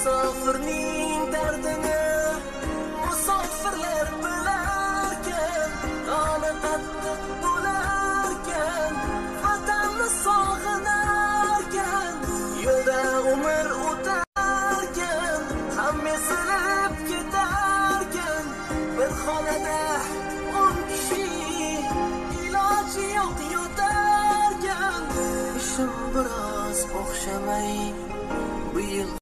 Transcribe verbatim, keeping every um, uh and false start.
musofirning dardini musofirlar bilarkan, qoni qattiq bo'larkan, vatanni sog'inarkan, yo'lda umr o'tarkan, hamma silib ketarkan, bir xonada o'n kishi iloji yo'q yotarkan. Ishim biroz o'xshamay bu yil